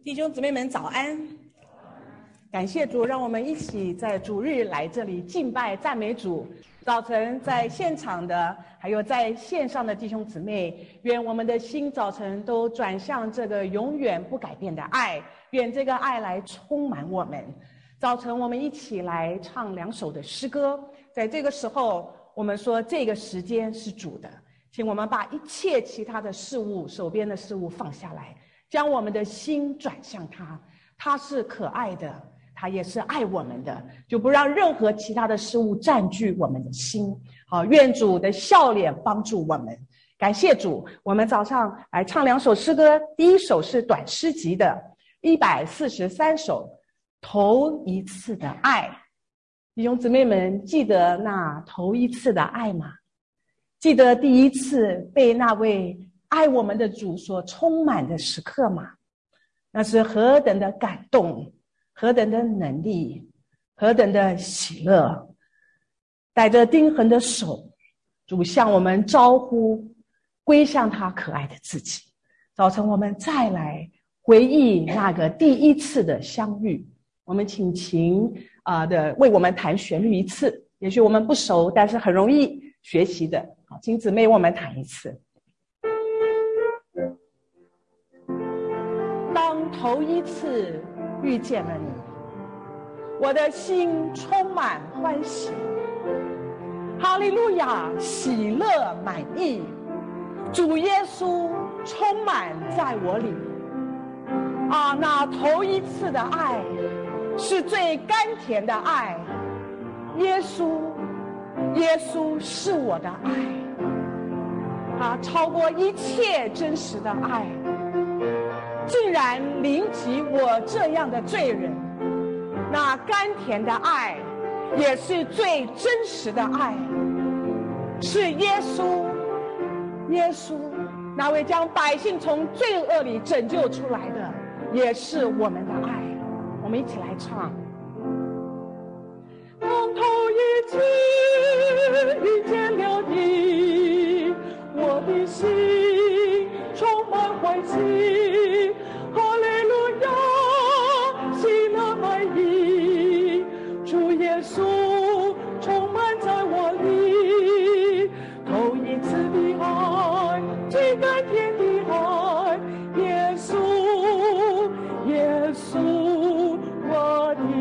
弟兄姊妹们早安，感谢主，让我们一起在主日来这里敬拜赞美主。早晨在现场的还有在线上的弟兄姊妹，愿我们的心早晨都转向这个永远不改变的爱，愿这个爱来充满我们。早晨我们一起来唱2首的诗歌，在这个时候我们说这个时间是主的，请我们把一切其他的事物，手边的事物放下来，将我们的心转向他，他是可爱的，他也是爱我们的，就不让任何其他的事物占据我们的心。好，愿主的笑脸帮助我们。感谢主，我们早上来唱2首诗歌，第一首是短诗集的143首，头一次的爱。弟兄姊妹们，记得那头一次的爱吗？记得第一次被那位爱我们的主所充满的时刻吗？那是何等的感动，何等的能力，何等的喜乐。带着钉痕的手，主向我们招呼，归向他可爱的自己。早晨我们再来回忆那个第一次的相遇。我们请琴的为我们弹旋律一次，也许我们不熟，但是很容易学习的。好，请姊妹为我们弹一次。当头一次遇见了你，我的心充满欢喜，哈利路亚，喜乐满溢，主耶稣充满在我里。那头一次的爱是最甘甜的爱，耶稣是我的爱，他超过一切真实的爱，竟然临及我这样的罪人。那甘甜的爱也是最真实的爱，是耶稣那位将百姓从罪恶里拯救出来的，也是我们的爱。我们一起来唱。当头一次遇见了你，我的心充满欢喜，哈利路亚，喜乐满溢，主耶稣充满在我里。头一次的爱，最甘甜的爱，耶稣我的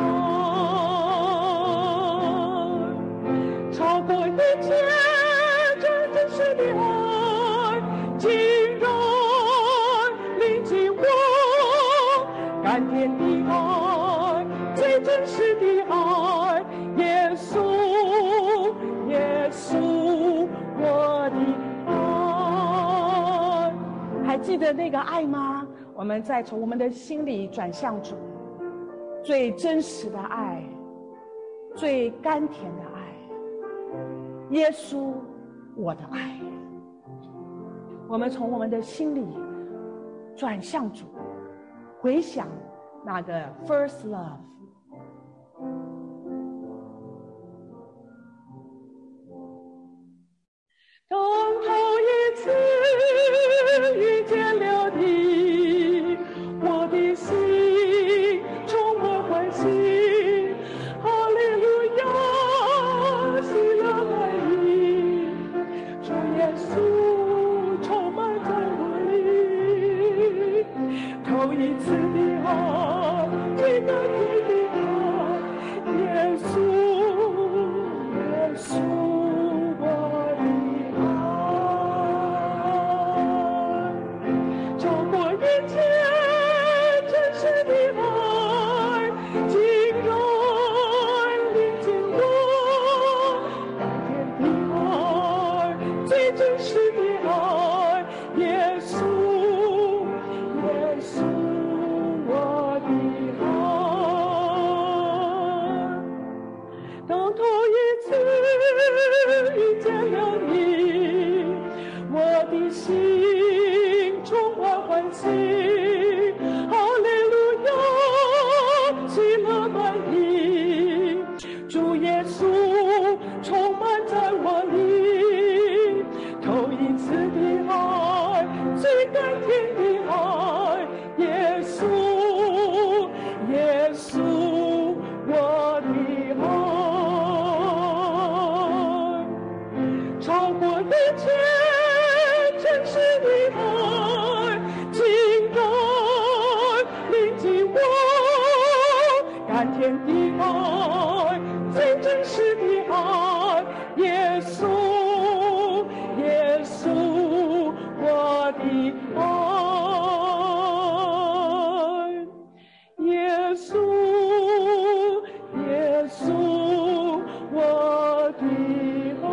爱，超过一切这真实的爱，竟然临近我，甘甜的爱，最真实的爱，耶稣我的爱。还记得那个爱吗？我们再从我们的心里转向主，最真实的爱，最甘甜的爱，耶稣我的爱。我们从我们的心里转向主，回想那个 first love。当头一次遇见了你，我的心充满欢喜，哈利路亚，喜乐满溢，主耶稣充满在我里。头一次的爱，最甘甜的爱，耶稣最甘甜的爱，耶天的爱，最真实的爱，耶稣，耶稣，我的爱，耶稣，耶稣，我的爱。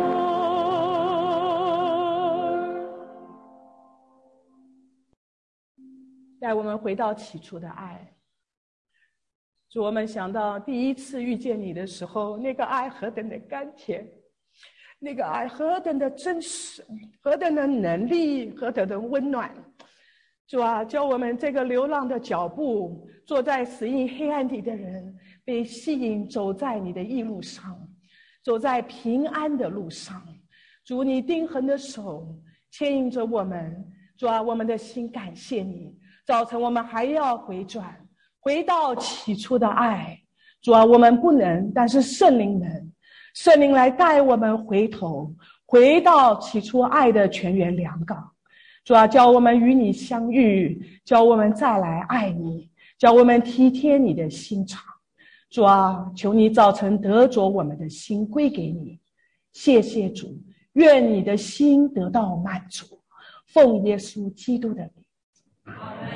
带我们回到起初的爱。主，我们想到第一次遇见你的时候，那个爱何等的甘甜，那个爱何等的真实，何等的能力，何等的温暖。主啊，叫我们这个流浪的脚步，坐在死荫黑暗里的人，被吸引走在你的义路上，走在平安的路上。主，你钉痕的手牵引着我们。主啊，我们的心感谢你。早晨我们还要回转，回到起初的爱。主啊，我们不能，但是圣灵能，圣灵来带我们回头，回到起初爱的泉源良港。主啊，叫我们与你相遇，叫我们再来爱你，叫我们体贴你的心肠。主啊，求你早晨得着我们的心归给你。谢谢主，愿你的心得到满足。奉耶稣基督的名，阿们，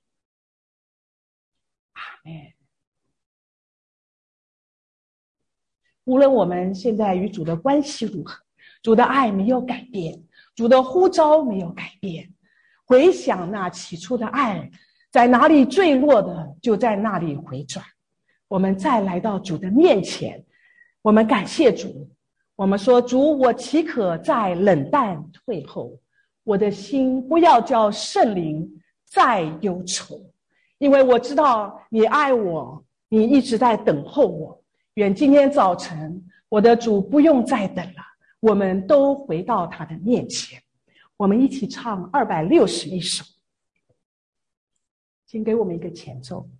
阿们。无论我们现在与主的关系如何，主的爱没有改变，主的呼召没有改变。回想那起初的爱，在哪里坠落的，就在那里回转。我们再来到主的面前，我们感谢主。我们说，主，我岂可再冷淡退后？我的心不要叫圣灵再忧愁，因为我知道你爱我，你一直在等候我。愿今天早晨我的主不用再等了，我们都回到他的面前。我们一起唱261首，请给我们一个前奏。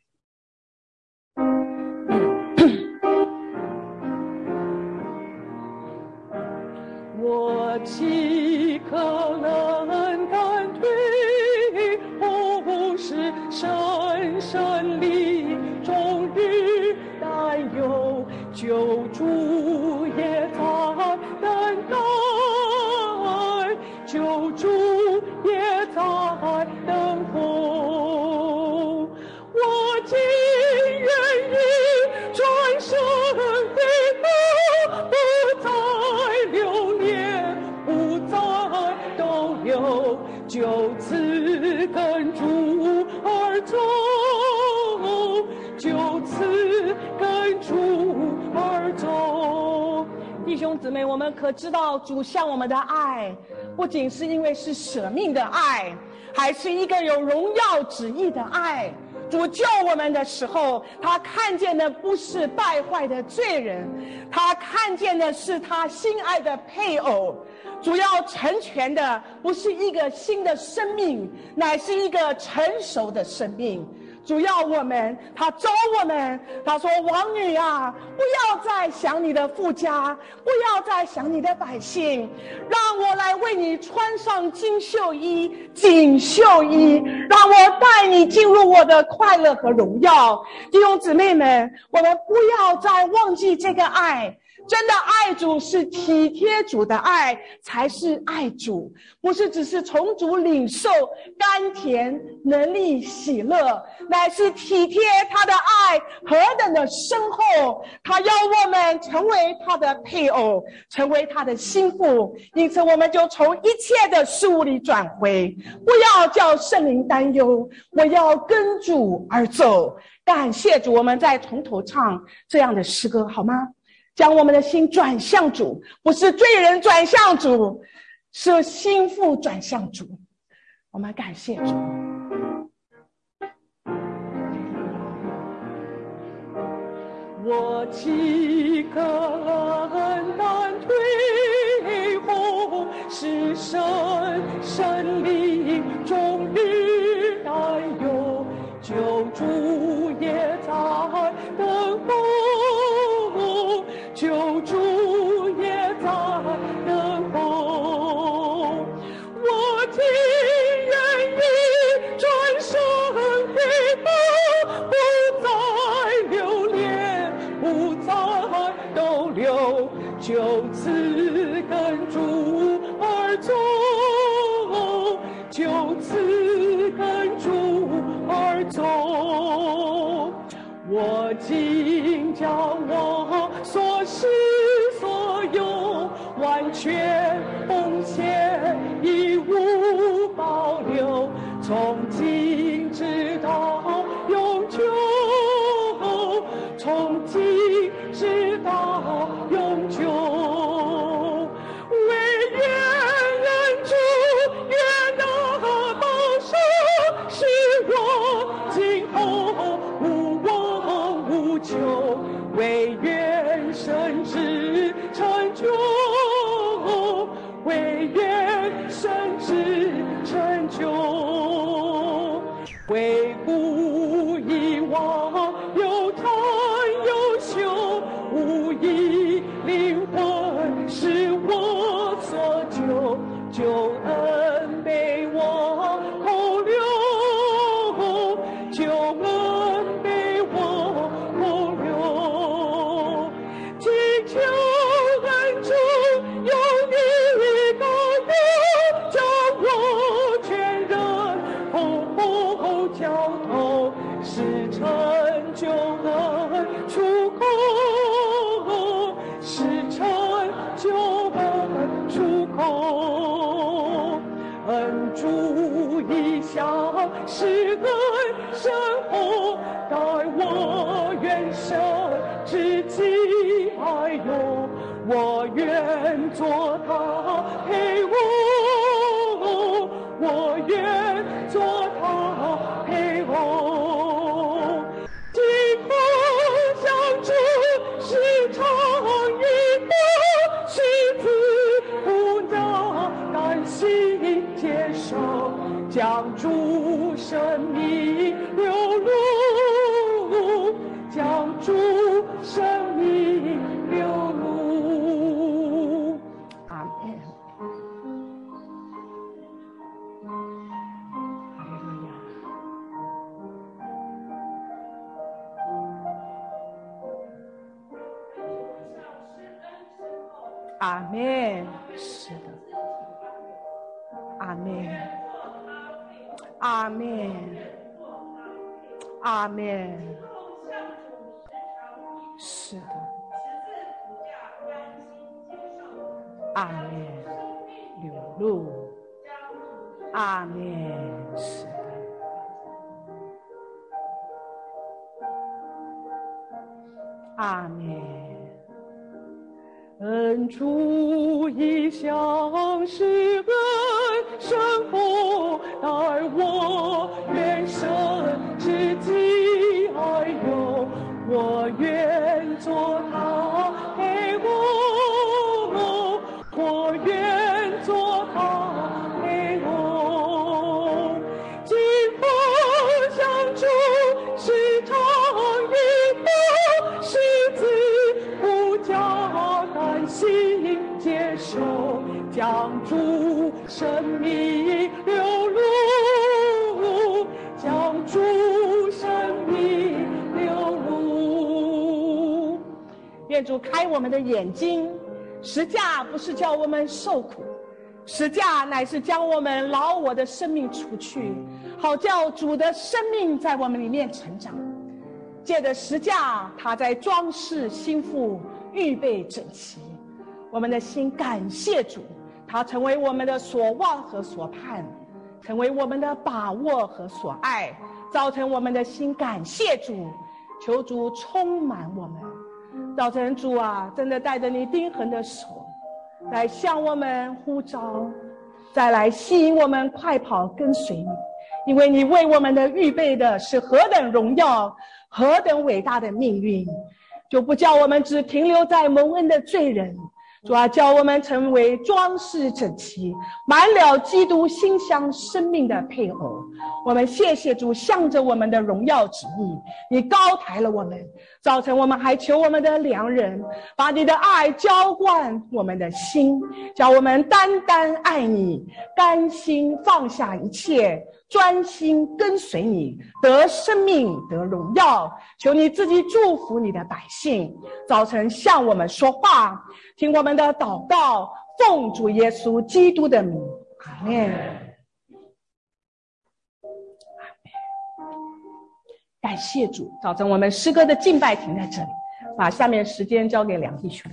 我岂可冷淡退后，是深深里终日担忧，救主也在等待，救主也在等候。我竟愿意转身回头，不再留恋，不再逗留，就此跟主而走，就此跟主而走。弟兄姊妹，我们可知道主向我们的爱，不仅是因为是舍命的爱，还是一个有荣耀旨意的爱。主救我们的时候，他看见的不是败坏的罪人，他看见的是他心爱的配偶。主要成全的不是一个新的生命，乃是一个成熟的生命。主要我们，他召我们，他说：王女啊，不要再想你的父家，不要再想你的百姓，让我来为你穿上金绣衣、锦绣衣，让我带你进入我的快乐和荣耀。弟兄姊妹们，我们不要再忘记这个爱。真的爱主是体贴主的爱，才是爱主，不是只是从主领受甘甜、能力、喜乐，乃是体贴他的爱何等的深厚。他要我们成为他的配偶，成为他的心腹，因此我们就从一切的事物里转回，不要叫圣灵担忧，我要跟主而走。感谢主，我们再从头唱这样的诗歌好吗？将我们的心转向主，不是罪人转向主，是心腹转向主。我们感谢主。我岂可冷淡退后，是神灵终日担忧，救主也在等候，救主也在等候。我竟愿意转身回头，不再留恋， 热情将我所失所有完全奉献，义无保留，从今直到永久，从今直到永久。唯愿人主愿那保守，使我今后无望无求，唯愿神旨成就，唯愿神旨成就。回顾以往有贪有羞，无疑灵魂是我所求，救恩被我扣留，救恩被我扣留。祈求恩主有你高油，叫我全人交头，是成就恩出口，是成就恩出口。恩主一向是恩深厚，待我愿生至极爱用，我愿做他陪我，我愿做他陪我。今后相助是常与我，是自不能甘心接受，将主生命流露，将主生命流露。阿门。阿门。是的，阿门，阿门，阿门。是的，阿门。流露，阿门。是的，阿门。恩主一向是恩深厚，待我愿生至极爱用，我愿做他陪我，我愿做他陪我。今后相助是常与我，是自不假甘心接受，将主生命流露，将主生命流露。愿主开我们的眼睛，十架不是叫我们受苦，十架乃是将我们老我的生命除去，好叫主的生命在我们里面成长。借着十架，他在装饰心腹，预备整齐。我们的心感谢主，他成为我们的所望和所盼，成为我们的把握和所爱，造成我们的心感谢主。求主充满我们，造成主啊，真的带着你钉痕的手来向我们呼召，再来吸引我们快跑跟随你，因为你为我们的预备的是何等荣耀，何等伟大的命运。就不叫我们只停留在蒙恩的罪人，主啊，叫我们成为装饰整齐，满了基督馨香生命的配偶。我们谢谢主，向着我们的荣耀旨意，你高抬了我们，造成我们还求我们的良人，把你的爱浇灌我们的心，叫我们单单爱你，甘心放下一切，专心跟随你，得生命，得荣耀。求你自己祝福你的百姓，早晨向我们说话，听我们的祷告，奉主耶稣基督的名，阿们。 感谢主。早晨我们诗歌的敬拜停在这里，把下面时间交给梁弟兄。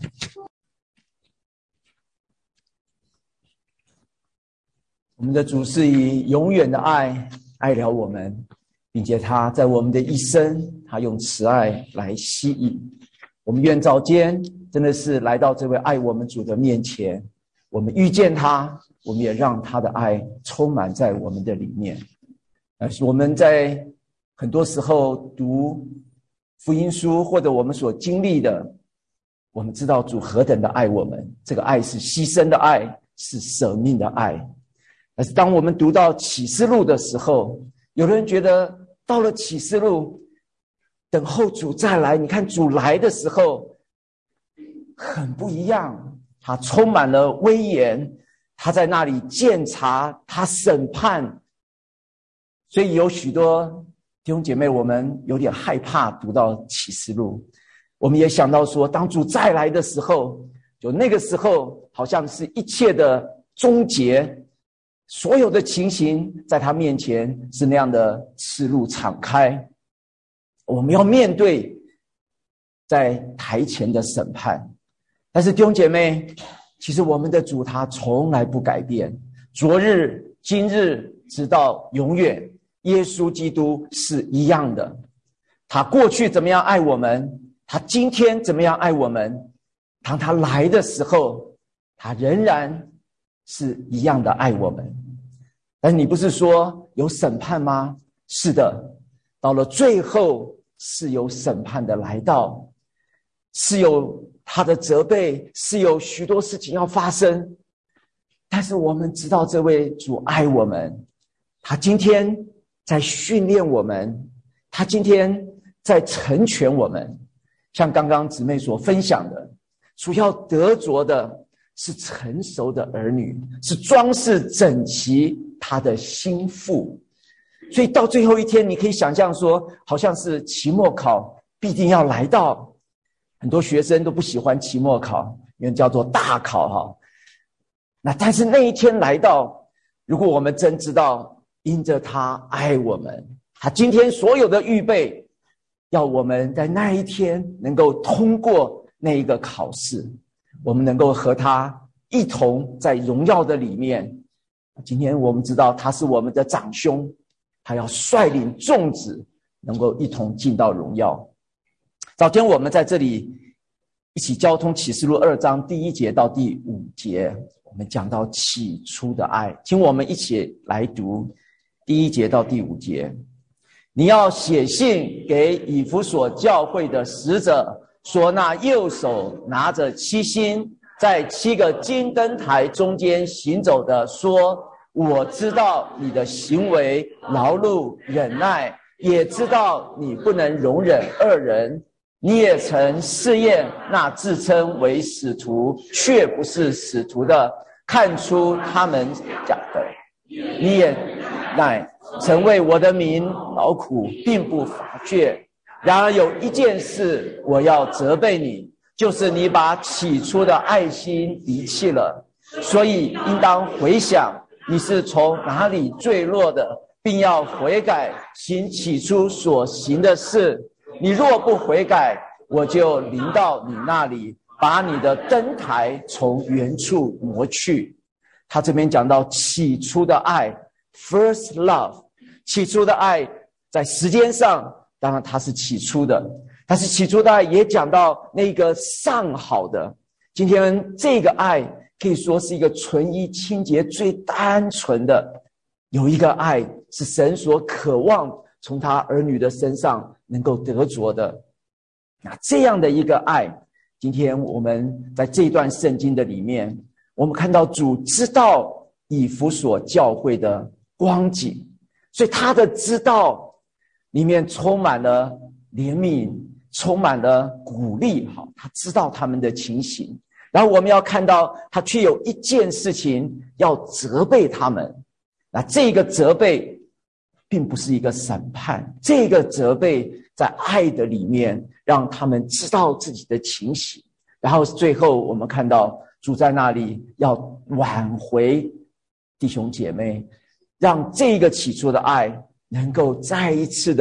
我们的主是以永远的爱爱了我们，并且他在我们的一生，他用慈爱来吸引我们。愿早间真的是来到这位爱我们主的面前，我们遇见他，我们也让他的爱充满在我们的里面。我们在很多时候读福音书，或者我们所经历的，我们知道主何等的爱我们，这个爱是牺牲的爱，是舍命的爱。但是当我们读到启示录的时候，有人觉得到了启示录，等候主再来，你看主来的时候很不一样，他充满了威严，他在那里鉴察，他审判。所以有许多弟兄姐妹，我们有点害怕读到启示录，我们也想到说，当主再来的时候，就那个时候好像是一切的终结，所有的情形在他面前是那样的赤露敞开，我们要面对在台前的审判。但是弟兄姐妹，其实我们的主他从来不改变，昨日今日直到永远，耶稣基督是一样的。他过去怎么样爱我们，他今天怎么样爱我们，当他来的时候，他仍然是一样的爱我们。但你不是说有审判吗？是的，到了最后是有审判的来到，是有他的责备，是有许多事情要发生。但是我们知道这位主爱我们，他今天在训练我们，他今天在成全我们。像刚刚姊妹所分享的，主要得着的是成熟的儿女，是装饰整齐他的心腹。所以到最后一天，你可以想象说，好像是期末考必定要来到，很多学生都不喜欢期末考，因为叫做大考哈。那但是那一天来到，如果我们真知道因着他爱我们，他今天所有的预备，要我们在那一天能够通过那一个考试，我们能够和他一同在荣耀的里面。今天我们知道他是我们的长兄，他要率领众子能够一同进到荣耀。早天我们在这里一起交通启示录2章第1节到第5节，我们讲到起初的爱，请我们一起来读第1节到第5节。你要写信给以弗所教会的使者，说那右手拿着7星，在7个金灯台中间行走的说，我知道你的行为劳碌忍耐，也知道你不能容忍恶人，你也曾试验那自称为使徒却不是使徒的，看出他们假的，你也乃曾为我的名劳苦，并不乏倦。然而有一件事我要责备你，就是你把起初的爱心离弃了。所以应当回想你是从哪里坠落的，并要悔改，行起初所行的事。你若不悔改，我就临到你那里，把你的灯台从原处挪去。他这边讲到起初的爱 ，first love， 起初的爱在时间上当然它是起初的，但是起初的爱也讲到那个上好的。今天这个爱可以说是一个纯一清洁最单纯的，有一个爱是神所渴望从他儿女的身上能够得着的。那这样的一个爱，今天我们在这段圣经的里面，我们看到主知道以弗所教会的光景，所以他的知道里面充满了怜悯，充满了鼓励。他知道他们的情形，然后我们要看到他却有一件事情要责备他们。那这个责备并不是一个审判，这个责备在爱的里面让他们知道自己的情形，然后最后我们看到主在那里要挽回弟兄姐妹，让这个起初的爱能够再一次的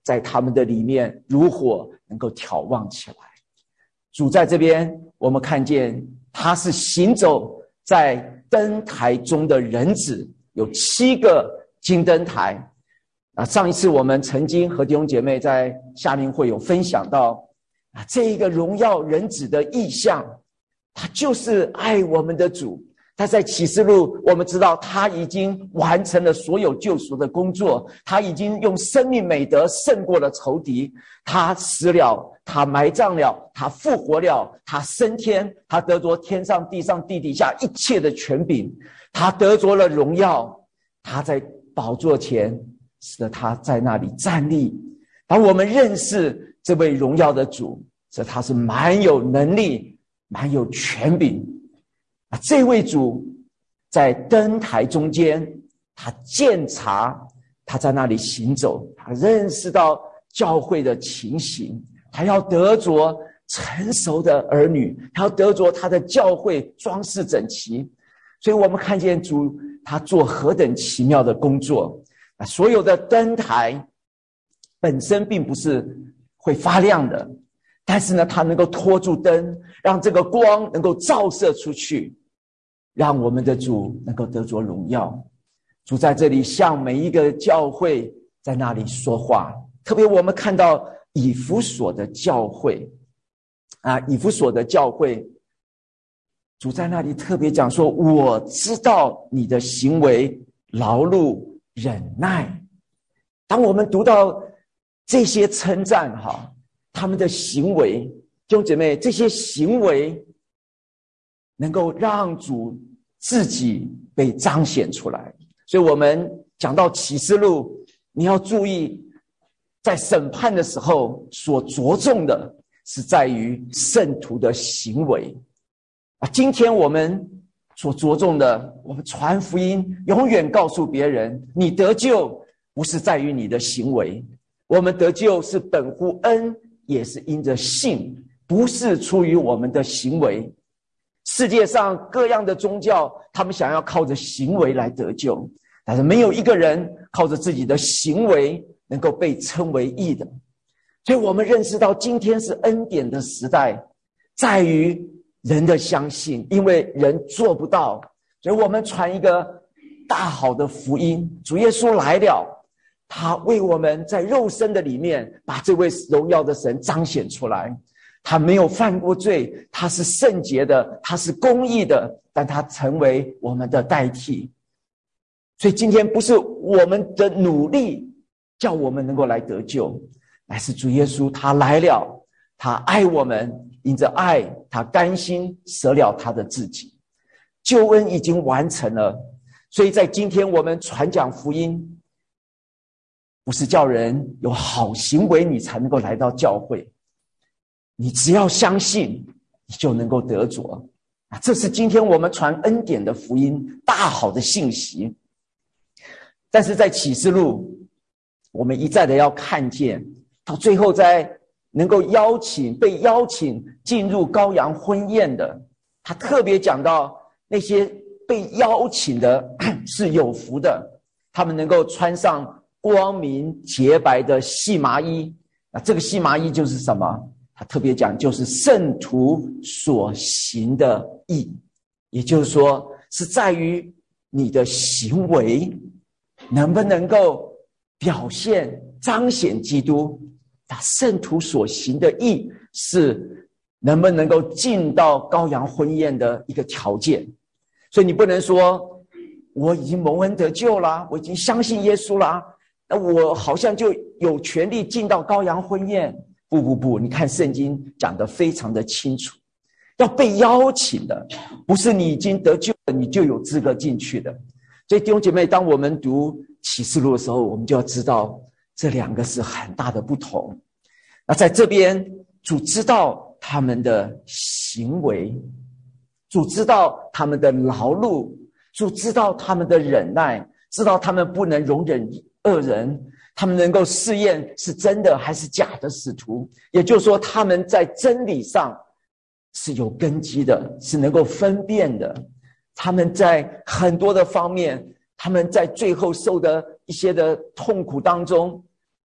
在他们的里面如火能够挑旺起来。主在这边，我们看见他是行走在灯台中的人子，有7个金灯台。上一次我们曾经和弟兄姐妹在夏令会有分享到，这一个荣耀人子的意象，他就是爱我们的主。他在启示录，我们知道他已经完成了所有救赎的工作，他已经用生命美德胜过了仇敌，他死了，他埋葬了，他复活了，他升天，他得着天上地上地底下一切的权柄，他得着了荣耀，他在宝座前，使得他在那里站立。当我们认识这位荣耀的主，这他是蛮有能力，蛮有权柄。这位主在灯台中间，他鉴察，他在那里行走，他认识到教会的情形，他要得着成熟的儿女，他要得着他的教会装饰整齐。所以我们看见主他做何等奇妙的工作。所有的灯台本身并不是会发亮的，但是呢，它能够拖住灯，让这个光能够照射出去，让我们的主能够得着荣耀。主在这里向每一个教会在那里说话，特别我们看到以弗所的教会以弗所的教会，主在那里特别讲说，我知道你的行为劳碌忍耐。当我们读到这些称赞他们的行为，弟兄姐妹，这些行为能够让主自己被彰显出来。所以我们讲到启示录，你要注意，在审判的时候所着重的是在于圣徒的行为。今天我们所着重的，我们传福音永远告诉别人，你得救不是在于你的行为，我们得救是本乎恩，也是因着信，不是出于我们的行为。世界上各样的宗教，他们想要靠着行为来得救，但是没有一个人靠着自己的行为能够被称为义的。所以我们认识到今天是恩典的时代，在于人的相信，因为人做不到，所以我们传一个大好的福音，主耶稣来了，他为我们在肉身的里面把这位荣耀的神彰显出来。他没有犯过罪，他是圣洁的，他是公义的，但他成为我们的代替。所以今天不是我们的努力叫我们能够来得救，乃是主耶稣他来了，他爱我们，因着爱他甘心舍了他的自己，救恩已经完成了。所以在今天我们传讲福音，不是叫人有好行为你才能够来到教会，你只要相信，你就能够得着。这是今天我们传恩典的福音，大好的信息。但是在启示录，我们一再的要看见，到最后在能够被邀请进入羔羊婚宴的，他特别讲到那些被邀请的是有福的，他们能够穿上光明洁白的细麻衣。这个细麻衣就是什么？他特别讲，就是圣徒所行的义，也就是说，是在于你的行为能不能够表现彰显基督。圣徒所行的义是能不能够进到羔羊婚宴的一个条件。所以你不能说我已经蒙恩得救啦，我已经相信耶稣啦，那我好像就有权利进到羔羊婚宴。不，你看圣经讲得非常的清楚，要被邀请的，不是你已经得救了你就有资格进去的。所以弟兄姐妹，当我们读启示录的时候，我们就要知道这两个是很大的不同。那在这边，主知道他们的行为，主知道他们的劳碌，主知道他们的忍耐，知道他们不能容忍恶人，他们能够试验是真的还是假的使徒，也就是说他们在真理上是有根基的，是能够分辨的。他们在很多的方面，他们在最后受的一些的痛苦当中，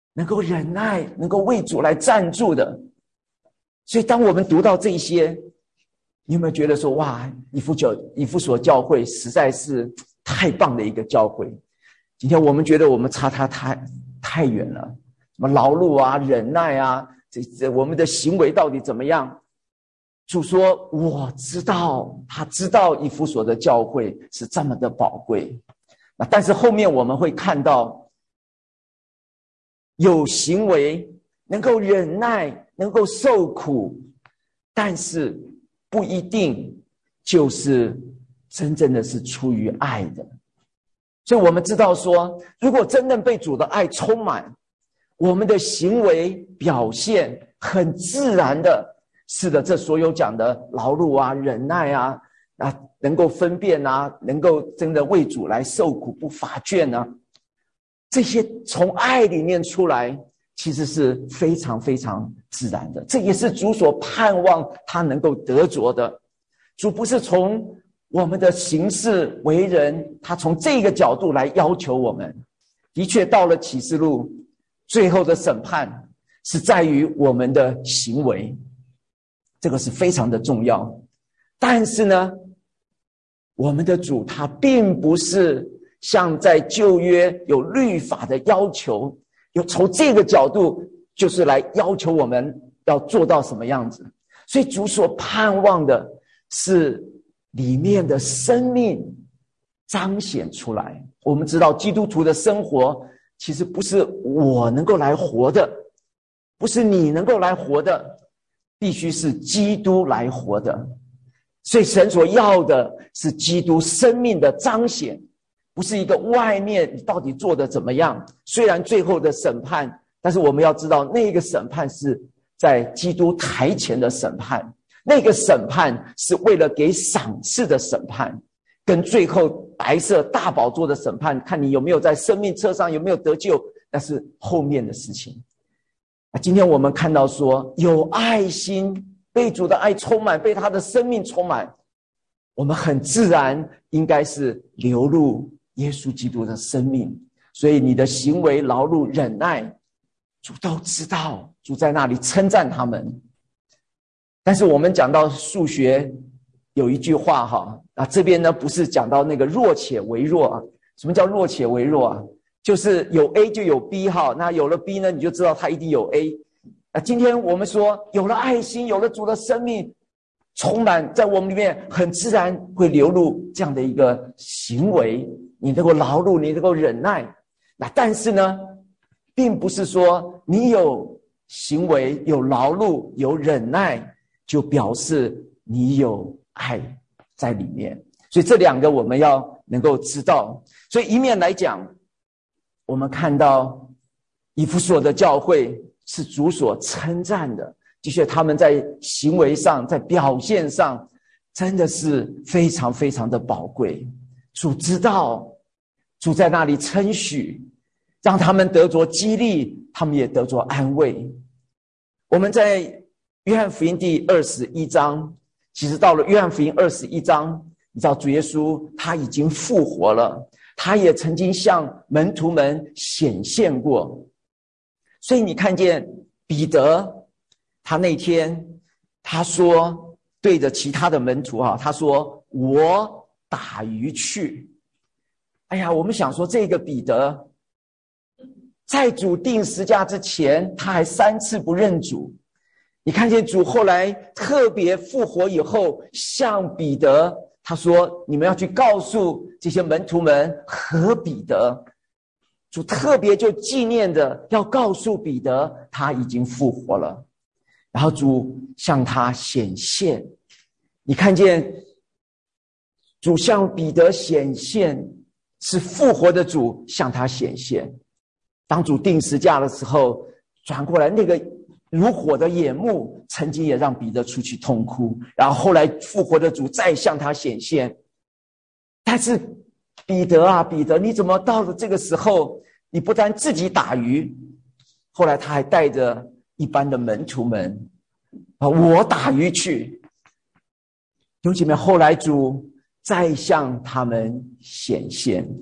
能够忍耐，能够为主来站住的。所以当我们读到这些，你有没有觉得说，哇，以弗所教会实在是太棒的一个教会。今天我们觉得我们差他太远了，什么劳碌啊，忍耐啊，我们的行为到底怎么样？主说我知道，他知道以弗所的教会是这么的宝贵。但是后面我们会看到，有行为能够忍耐，能够受苦，但是不一定就是真正的是出于爱的。所以我们知道说，如果真正被主的爱充满，我们的行为表现很自然的，是的，这所有讲的劳碌啊，忍耐啊，能够分辨啊，能够真的为主来受苦不乏倦啊，这些从爱里面出来，其实是非常非常自然的。这也是主所盼望他能够得着的。主不是从我们的行事为人，他从这个角度来要求我们。的确到了启示录，最后的审判是在于我们的行为，这个是非常的重要。但是呢，我们的主他并不是像在旧约有律法的要求，有从这个角度就是来要求我们要做到什么样子。所以主所盼望的是里面的生命彰显出来。我们知道基督徒的生活其实不是我能够来活的，不是你能够来活的，必须是基督来活的。所以神所要的是基督生命的彰显，不是一个外面你到底做的怎么样。虽然最后的审判，但是我们要知道那个审判是在基督台前的审判，那个审判是为了给赏赐的审判，跟最后白色大宝座的审判，看你有没有在生命册上有没有得救，那是后面的事情。今天我们看到说，有爱心，被主的爱充满，被他的生命充满，我们很自然应该是流入耶稣基督的生命。所以你的行为劳碌忍耐，主都知道，主在那里称赞他们。但是我们讲到数学有一句话哈，这边呢不是讲到那个弱且为弱啊。什么叫弱且为弱啊？就是有 A 就有 B 哈，那有了 B 呢，你就知道它一定有 A。今天我们说有了爱心，有了主的生命充满在我们里面，很自然会流露这样的一个行为，你能够劳碌，你能够忍耐。但是呢，并不是说你有行为有劳碌有忍耐就表示你有爱在里面。所以这两个我们要能够知道。所以一面来讲，我们看到以弗所的教会是主所称赞的，的确他们在行为上在表现上真的是非常非常的宝贵。主知道，主在那里称许，让他们得着激励，他们也得着安慰。我们在约翰福音第21章，其实到了约翰福音21章，你知道主耶稣他已经复活了，他也曾经向门徒们显现过。所以你看见彼得，他那天他说对着其他的门徒他说我打鱼去。哎呀，我们想说这个彼得在主定十架之前，他还3次不认主。你看见主后来特别复活以后，向彼得他说你们要去告诉这些门徒们和彼得，主特别就纪念的要告诉彼得他已经复活了。然后主向他显现，你看见主向彼得显现，是复活的主向他显现。当主定十架的时候，转过来那个如火的眼目曾经也让彼得出去痛哭，然后后来复活的主再向他显现。但是彼得啊，彼得，你怎么到了这个时候，你不但自己打鱼，后来他还带着一般的门徒们我打鱼去。弟兄姐妹，后来主再向他们显现。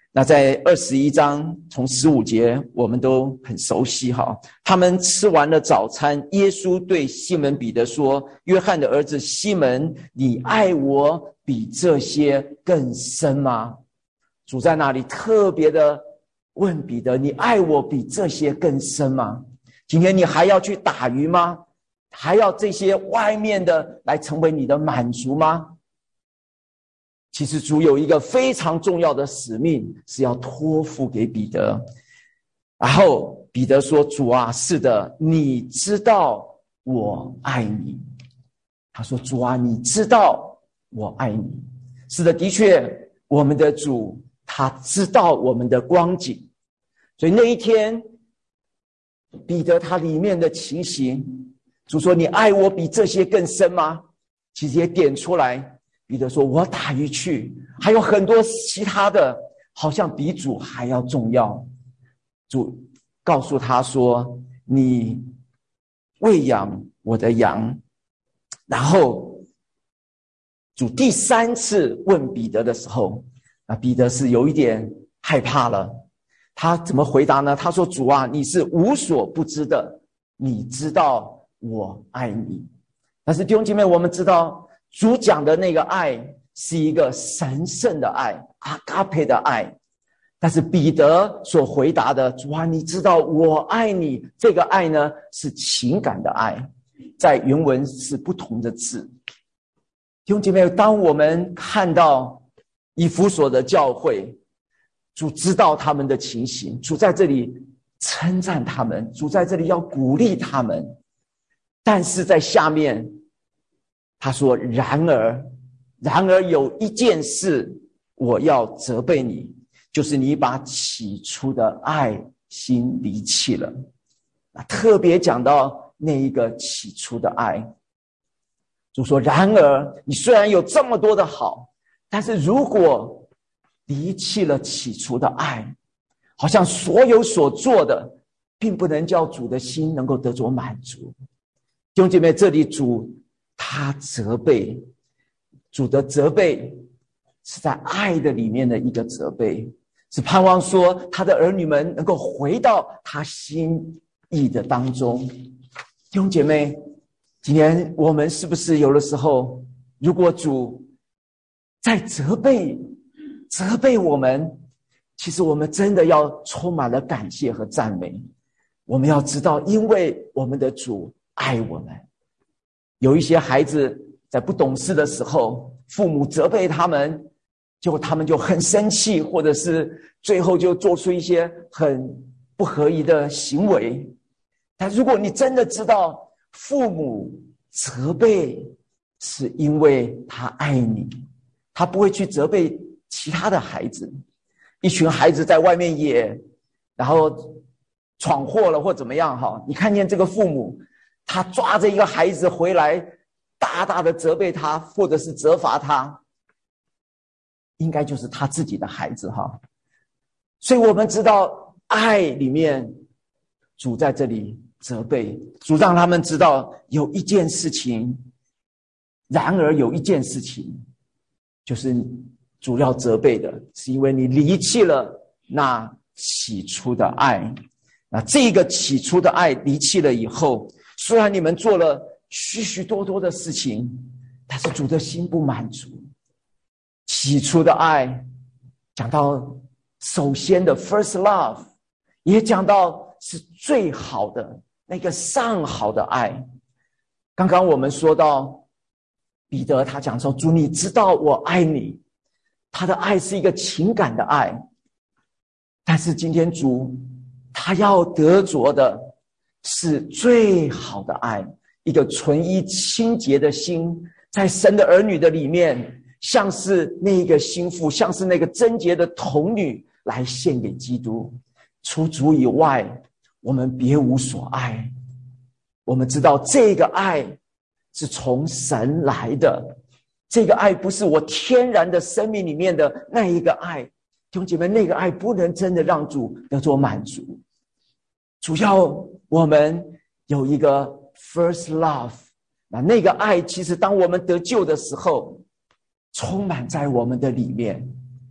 那在21章从15节我们都很熟悉哈。他们吃完了早餐，耶稣对西门彼得说：约翰的儿子西门，你爱我比这些更深吗？主在那里特别的问彼得：你爱我比这些更深吗？今天你还要去打鱼吗？还要这些外面的来成为你的满足吗？其实主有一个非常重要的使命，是要托付给彼得。然后彼得说：主啊，是的，你知道我爱你。他说：主啊，你知道我爱你。是的，的确，我们的主他知道我们的光景。所以那一天彼得他里面的情形，主说：你爱我比这些更深吗？其实也点出来，彼得说：我打鱼去，还有很多其他的，好像比主还要重要。主告诉他说：你喂养我的羊。然后主第3次问彼得的时候，彼得是有一点害怕了。他怎么回答呢？他说：主啊，你是无所不知的，你知道我爱你。但是弟兄姐妹，我们知道主讲的那个爱是一个神圣的爱，阿嘎培的爱。但是彼得所回答的：主啊，你知道我爱你，这个爱呢是情感的爱，在原文是不同的字。弟兄姐妹，当我们看到以弗所的教会，主知道他们的情形，主在这里称赞他们，主在这里要鼓励他们。但是在下面他说：然而有一件事我要责备你，就是你把起初的爱心离弃了。特别讲到那一个起初的爱，主说：然而你虽然有这么多的好，但是如果离弃了起初的爱，好像所有所做的并不能叫主的心能够得着满足。弟兄姐妹，这里主他责备，主的责备是在爱的里面的一个责备，是盼望说他的儿女们能够回到他心意的当中。弟兄姐妹，今天我们是不是有的时候，如果主在责备我们，其实我们真的要充满了感谢和赞美。我们要知道，因为我们的主爱我们。有一些孩子在不懂事的时候，父母责备他们，结果他们就很生气，或者是最后就做出一些很不合宜的行为。但如果你真的知道，父母责备是因为他爱你，他不会去责备其他的孩子。一群孩子在外面野，然后闯祸了或怎么样哈，你看见这个父母，他抓着一个孩子回来，大大的责备他，或者是责罚他，应该就是他自己的孩子哈。所以我们知道，爱里面主在这里责备，主让他们知道有一件事情，然而有一件事情，就是主要责备的是因为你离弃了那起初的爱。那这个起初的爱离弃了以后，虽然你们做了许许多多的事情，但是主的心不满足。起初的爱讲到首先的 first love， 也讲到是最好的那个上好的爱。刚刚我们说到彼得他讲说，主你知道我爱你，他的爱是一个情感的爱。但是今天主他要得着的是最好的爱，一个纯一清洁的心，在神的儿女的里面，像是那个心腹，像是那个贞洁的童女来献给基督。除主以外，我们别无所爱。我们知道这个爱是从神来的，这个爱不是我天然的生命里面的那一个爱。弟兄姐妹，那个爱不能真的让主得着满足。主要我们有一个 first love， 那个爱其实当我们得救的时候充满在我们的里面。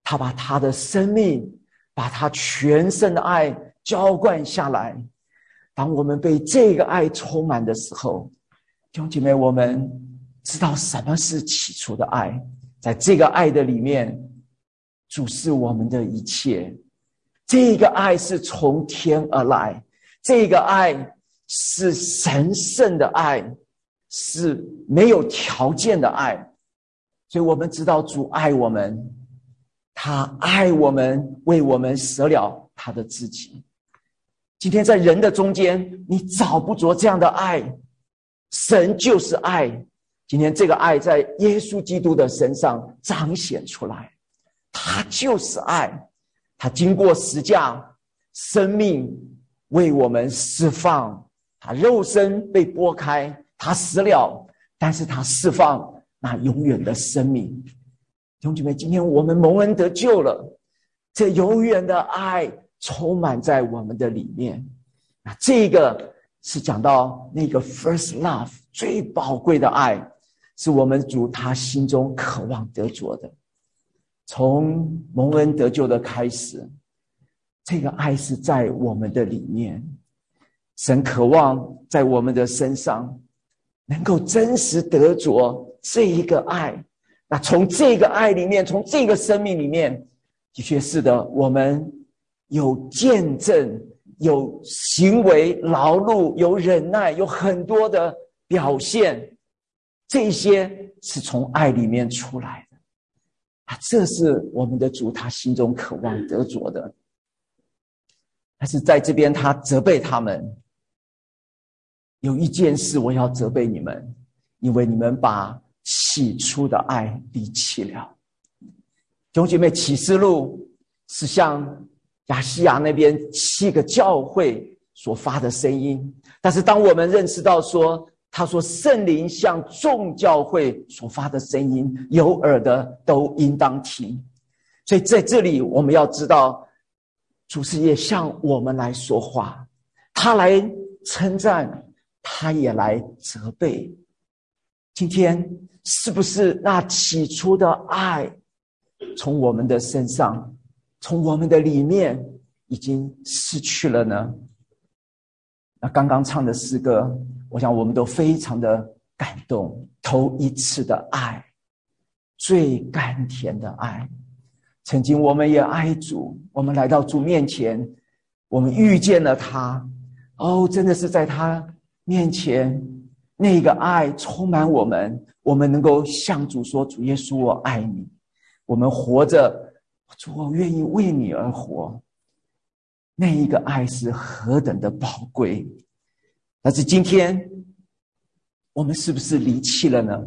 他把他的生命，把他全身的爱浇灌下来。当我们被这个爱充满的时候，弟兄姐妹，我们知道什么是起初的爱。在这个爱的里面，主是我们的一切。这个爱是从天而来，这个爱是神圣的爱，是没有条件的爱。所以我们知道主爱我们，他爱我们，为我们舍了他的自己。今天在人的中间，你找不着这样的爱，神就是爱。今天这个爱在耶稣基督的身上彰显出来，他就是爱。他经过十架，生命为我们释放，他肉身被剥开，他死了，但是他释放那永远的生命。弟兄姐妹，今天我们蒙恩得救了，这永远的爱充满在我们的里面。那这个是讲到那个 first love 最宝贵的爱，是我们主他心中渴望得着的。从蒙恩得救的开始，这个爱是在我们的里面，神渴望在我们的身上能够真实得着这一个爱。那从这个爱里面，从这个生命里面，的确是的，我们有见证，有行为劳碌，有忍耐，有很多的表现，这些是从爱里面出来的。这是我们的主他心中渴望得着的。但是在这边他责备他们，有一件事我要责备你们，因为你们把起初的爱离弃了。弟兄姐妹，启示录是向亚细亚那边7个教会所发的声音，但是当我们认识到说，他说圣灵向众教会所发的声音，有耳的都应当听。所以在这里我们要知道，主是也向我们来说话，他来称赞，他也来责备。今天是不是那起初的爱从我们的身上，从我们的里面已经失去了呢？那刚刚唱的诗歌，我想我们都非常的感动。头一次的爱，最甘甜的爱。曾经我们也爱主，我们来到主面前，我们遇见了他，真的是在他面前，那个爱充满我们，我们能够向主说，主耶稣我爱你，我们活着，主我愿意为你而活。那一个爱是何等的宝贵。但是今天我们是不是离弃了呢？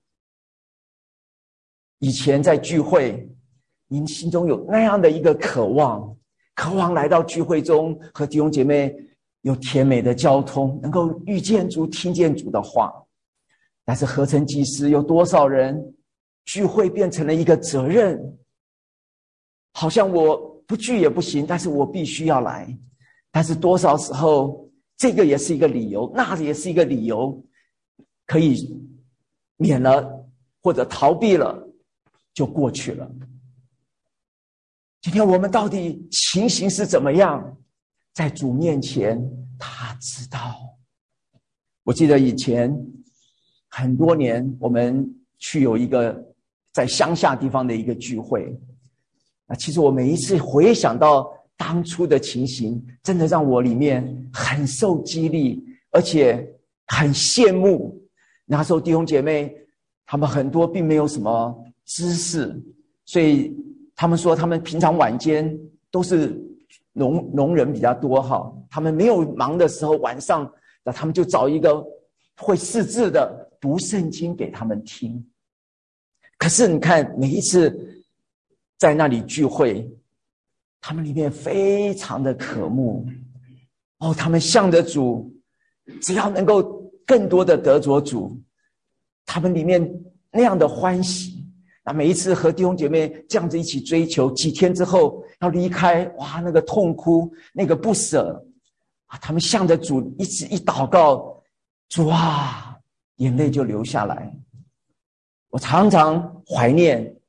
以前在聚会，您心中有那样的一个渴望来到聚会中和弟兄姐妹有甜美的交通，能够遇见主，听见主的话。但是何曾几时，有多少人聚会变成了一个责任，好像我不聚也不行，但是我必须要来。但是多少时候，这个也是一个理由，那也是一个理由，可以免了或者逃避了就过去了。今天我们到底情形是怎么样？在主面前他知道。我记得以前很多年，我们去有一个在乡下地方的一个聚会，其实我每一次回想到当初的情形，真的让我里面很受激励，而且很羡慕。那时候弟兄姐妹他们很多并没有什么知识，所以他们说他们平常晚间都是农人比较多哈，他们没有忙的时候，晚上他们就找一个会识字的读圣经给他们听。可是你看每一次在那里聚会，他们里面非常的渴慕，他们向着主，只要能够更多的得着主，他们里面那样的欢喜。那每一次和弟兄姐妹这样子一起追求，几天之后要离开，哇，那个痛哭，那个不舍他们向着主一直一祷告，主啊，眼泪就流下来。我常常怀念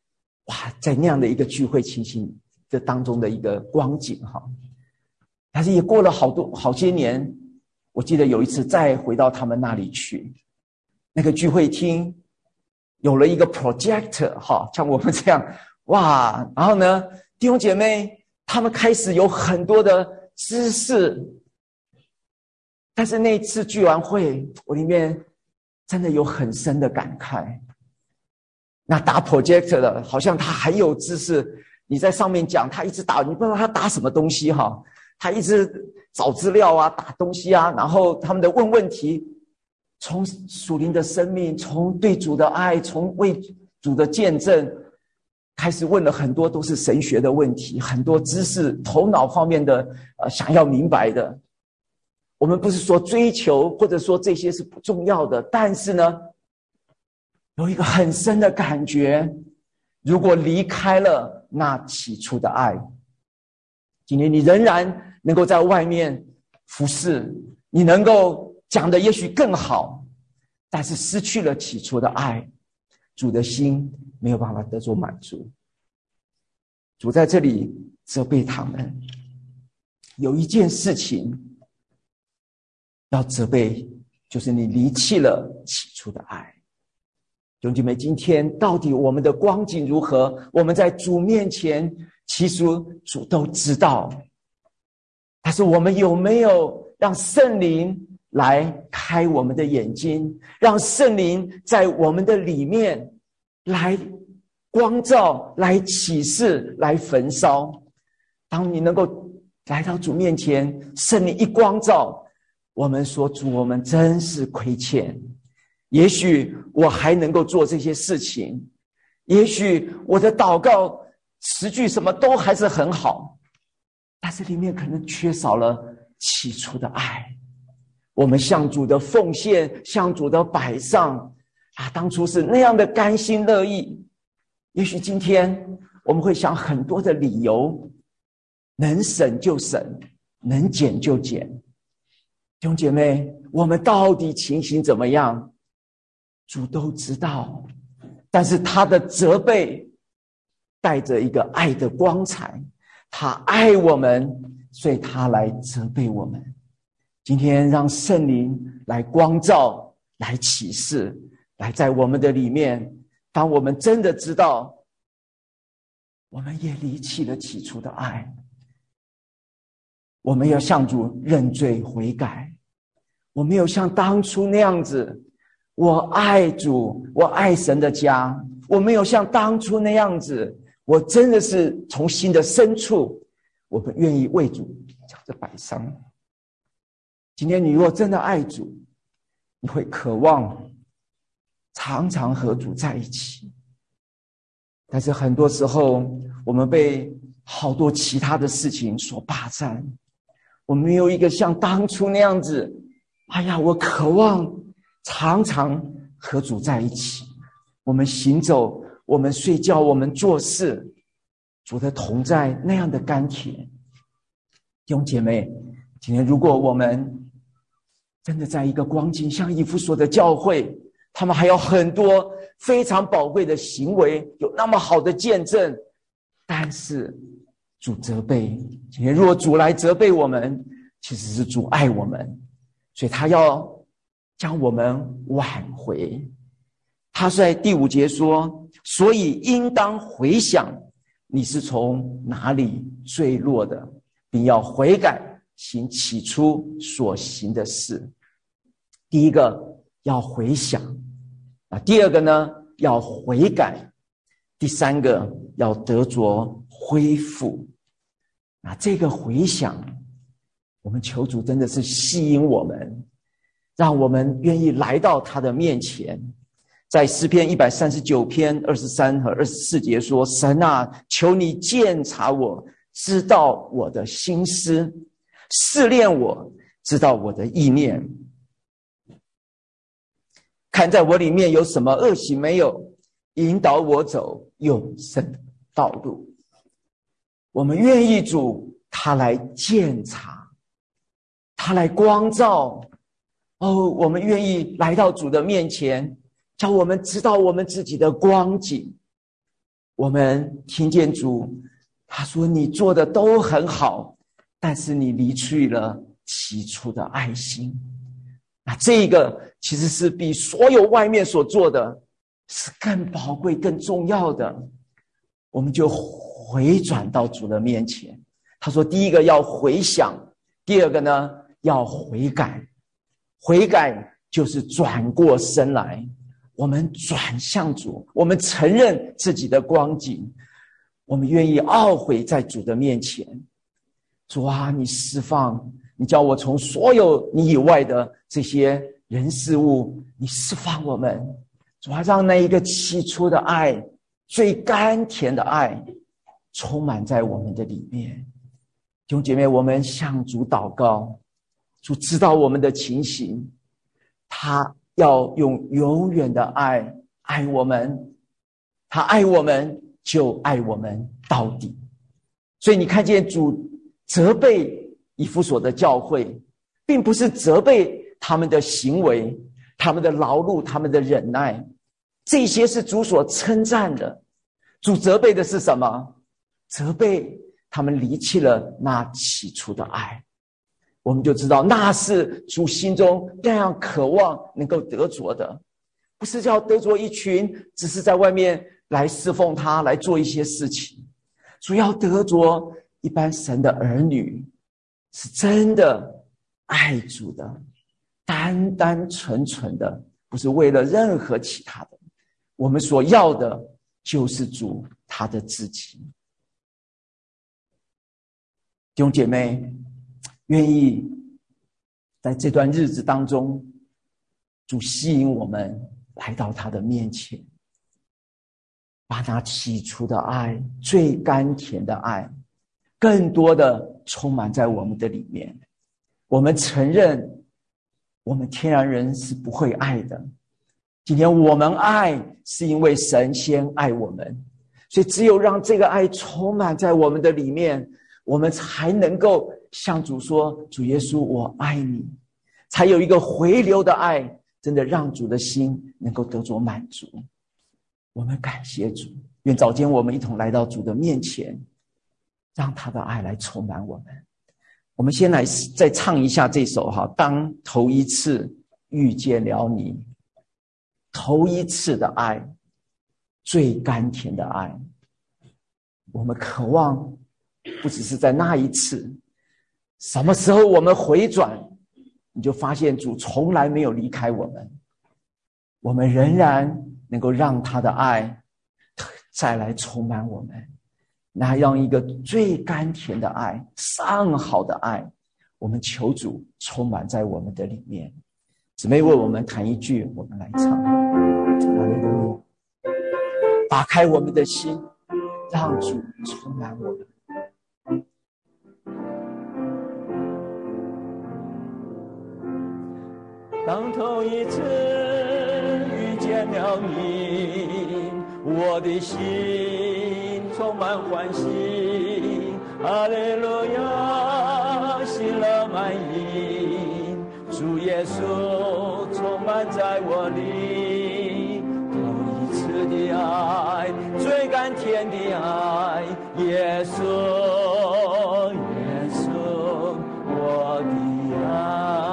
哇，在那样的一个聚会情形的当中的一个光景哈。但是也过了好些年，我记得有一次再回到他们那里去，那个聚会厅有了一个 projector 哈，像我们这样哇，然后呢，弟兄姐妹他们开始有很多的知识。但是那一次聚完会，我里面真的有很深的感慨。那打 projector 的好像他很有知识，你在上面讲，他一直打，你不知道他打什么东西哈，他一直找资料啊，打东西啊，然后他们的问问题，从属灵的生命，从对主的爱，从为主的见证，开始问了很多都是神学的问题，很多知识头脑方面的想要明白的。我们不是说追求或者说这些是不重要的，但是呢，有一个很深的感觉，如果离开了那起初的爱，今天你仍然能够在外面服侍，你能够讲的也许更好，但是失去了起初的爱，主的心没有办法得着满足。主在这里责备他们，有一件事情要责备，就是你离弃了起初的爱。弟兄姐妹，今天到底我们的光景如何？我们在主面前，其实主都知道，但是我们有没有让圣灵来开我们的眼睛，让圣灵在我们的里面来光照，来启示，来焚烧？当你能够来到主面前，圣灵一光照，我们说主，我们真是亏欠。也许我还能够做这些事情，也许我的祷告词句什么都还是很好，但是里面可能缺少了起初的爱。我们向主的奉献，向主的摆上当初是那样的甘心乐意，也许今天我们会想很多的理由，能省就省，能减就减。弟兄姐妹，我们到底情形怎么样？主都知道，但是他的责备带着一个爱的光彩，他爱我们，所以他来责备我们。今天让圣灵来光照，来启示，来在我们的里面，当我们真的知道我们也离弃了起初的爱，我们要向主认罪悔改，我没有像当初那样子，我爱主，我爱神的家，我没有像当初那样子，我真的是从心的深处，我们愿意为主将这摆上。今天你若真的爱主，你会渴望常常和主在一起，但是很多时候我们被好多其他的事情所霸占，我们没有一个像当初那样子，我渴望常常和主在一起，我们行走，我们睡觉，我们做事，主的同在那样的甘甜。弟兄姐妹，今天如果我们真的在一个光景，像以弗所的教会，他们还有很多非常宝贵的行为，有那么好的见证，但是主责备。今天如果主来责备我们，其实是主爱我们，所以他要将我们挽回。他在第5节说，所以应当回想你是从哪里坠落的，并要悔改，行起初所行的事。第一个要回想，第二个呢要悔改，第三个要得着恢复。这个回想，我们求主真的是吸引我们，让我们愿意来到他的面前。在诗篇139篇23和24节说，神啊，求你鉴察我，知道我的心思，试炼我，知道我的意念，看在我里面有什么恶行没有，引导我走永生的道路。我们愿意主他来鉴察，他来光照。我们愿意来到主的面前，叫我们知道我们自己的光景。 我们听见主他说你做的都很好，但是你离去了起初的爱心。那这个其实是比所有外面所做的是更宝贵更重要的。我们就回转到主的面前。他说第一个要回想，第二个呢要悔改。悔改就是转过身来，我们转向主，我们承认自己的光景，我们愿意懊悔在主的面前。主啊，你释放，你叫我从所有你以外的这些人事物，你释放我们。主啊，让那一个起初的爱，最甘甜的爱充满在我们的里面。弟兄姐妹，我们向主祷告，主知道我们的情形，他要用永远的爱爱我们，他爱我们就爱我们到底。所以你看见主责备以弗所的教会，并不是责备他们的行为，他们的劳碌，他们的忍耐，这些是主所称赞的。主责备的是什么？责备他们离弃了那起初的爱。我们就知道那是主心中那样渴望能够得着的，不是要得着一群只是在外面来侍奉他，来做一些事情。主要得着一般神的儿女，是真的爱主的，单单纯纯的，不是为了任何其他的。我们所要的就是主他的自己。弟兄姐妹，愿意在这段日子当中，主吸引我们来到他的面前，把那起初的爱，最甘甜的爱，更多的充满在我们的里面。我们承认我们天然人是不会爱的，今天我们爱是因为神先爱我们，所以只有让这个爱充满在我们的里面，我们才能够向主说，主耶稣我爱你，才有一个回流的爱，真的让主的心能够得着满足。我们感谢主，愿早间我们一同来到主的面前，让他的爱来充满我们。我们先来再唱一下这首当头一次遇见了你，头一次的爱，最甘甜的爱。我们渴望不只是在那一次，什么时候我们回转，你就发现主从来没有离开我们，我们仍然能够让他的爱再来充满我们，那样一个最甘甜的爱，上好的爱，我们求主充满在我们的里面。姊妹为我们弹一句，我们来唱。哈利路亚！打开我们的心，让主充满我们。当头一次遇见了你，我的心充满欢喜，哈利路亚，喜乐满溢，主耶稣充满在我里，头一次的爱，最甘甜的爱，耶稣，耶稣，我的爱。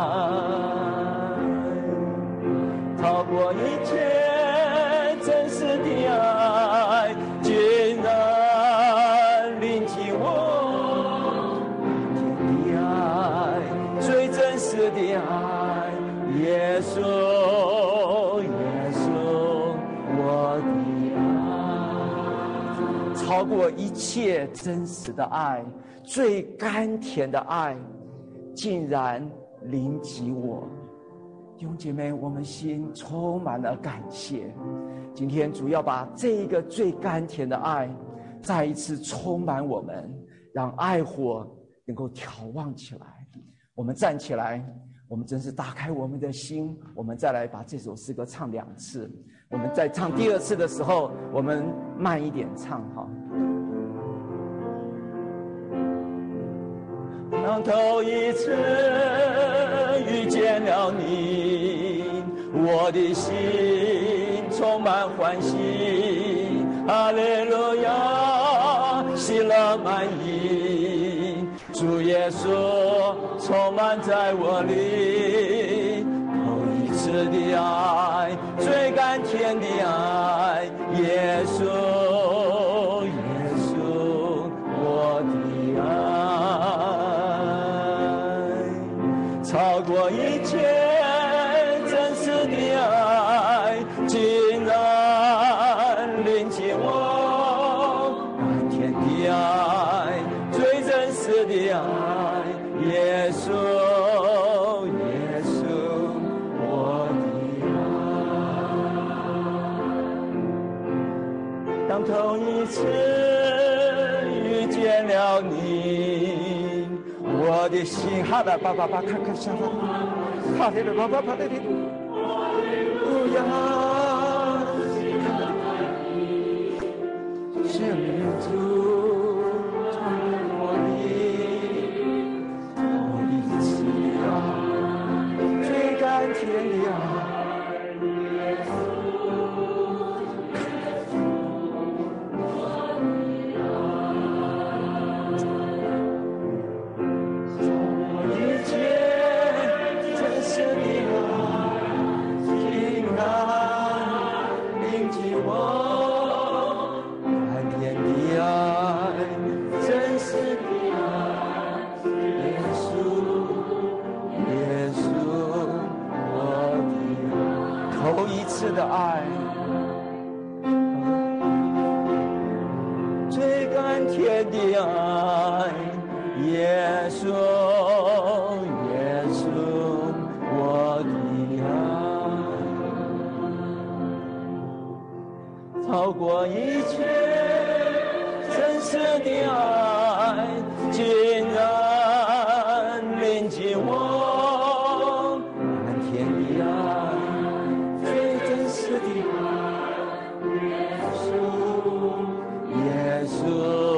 超过一切真实的爱，竟然临近我，天的爱，最真实的爱，耶稣，耶稣，我的爱，超过一切真实的爱，最甘甜的爱，竟然临及我。弟兄姐妹，我们心充满了感谢。今天主要把这个最甘甜的爱再一次充满我们，让爱火能够挑旺起来。我们站起来，我们真是打开我们的心，我们再来把这首诗歌唱2次。我们在唱第2次的时候，我们慢一点唱哈。当头一次遇见了你，我的心充满欢喜， 哈利路亚，喜乐满溢，主耶稣充满在我里，头一次的爱，最甘甜的爱，耶稣，耶稣，我的爱，超过一切真实的爱，竟然临近我，甘甜的爱，最真实的爱，耶稣，耶稣，我的爱。当头一次遇见了你，我的心哈啦吧吧吧，看看下方，哈利路亚，哈利路亚，生命主充满我里，我一次的爱，最甘甜的爱，的爱，最甘甜的爱，耶稣，耶稣，我的爱，超过一切真实的爱，竟然临近我，甘甜的爱。耶稣，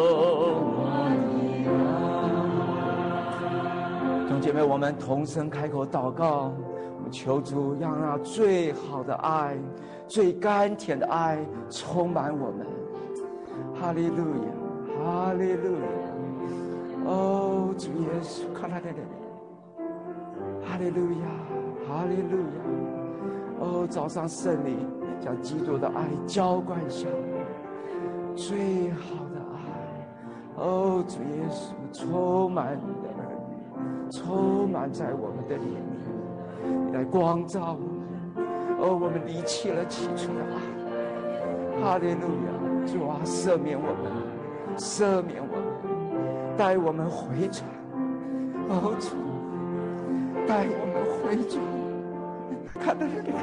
弟兄姐妹，我们同声开口祷告，我们求主让那最好的爱、最甘甜的爱充满我们。哈利路亚，哈利路亚！哦，主耶稣，看他的脸，哈利路亚，哈利路亚！哦，早上圣灵将基督的爱浇灌下来，最好的爱，哦，主耶稣，充满你的儿女，充满在我们的里面，你来光照我们，哦，我们离弃了起初的爱，哈利路亚！主啊，赦免我们，赦免我们，带我们回转，哦，主，带我们回转。看到这个，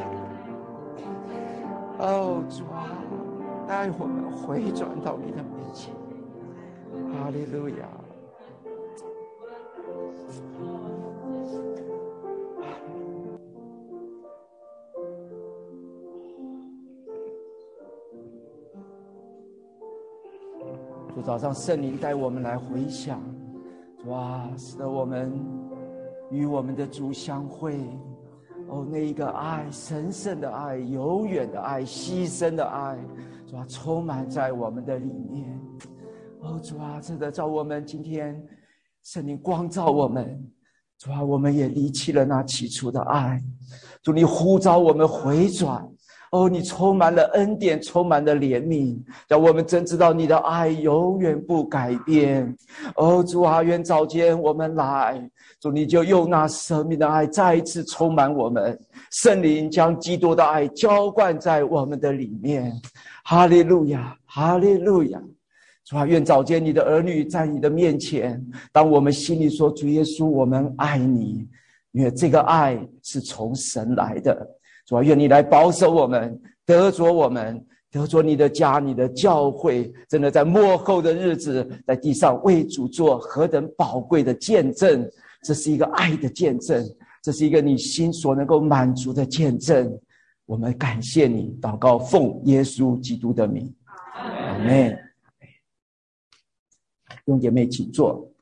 哦，主啊，带我们回转到你的面前，哈利路亚！主，早上圣灵带我们来回想，主啊，使得我们与我们的主相会。哦，那一个爱，神圣的爱，永远的爱，牺牲的爱，主啊，充满在我们的里面。哦，主啊，真的，照我们今天圣灵光照我们，主啊，我们也离弃了那起初的爱。主，你呼召我们回转。哦，你充满了恩典，充满了怜悯，让我们真知道你的爱永远不改变。哦，主啊，愿早间我们来，主，你就用那生命的爱再一次充满我们，圣灵将基督的爱浇灌在我们的里面。哈利路亚，哈利路亚！主啊，愿早间你的儿女在你的面前，当我们心里说，主耶稣，我们爱你，因为这个爱是从神来的。主啊，愿你来保守我们，得着我们，得着你的家，你的教会，真的在末后的日子，在地上为主做何等宝贵的见证。这是一个爱的见证，这是一个你心所能够满足的见证。我们感谢你，祷告奉耶稣基督的名，阿们。弟兄姐妹请坐。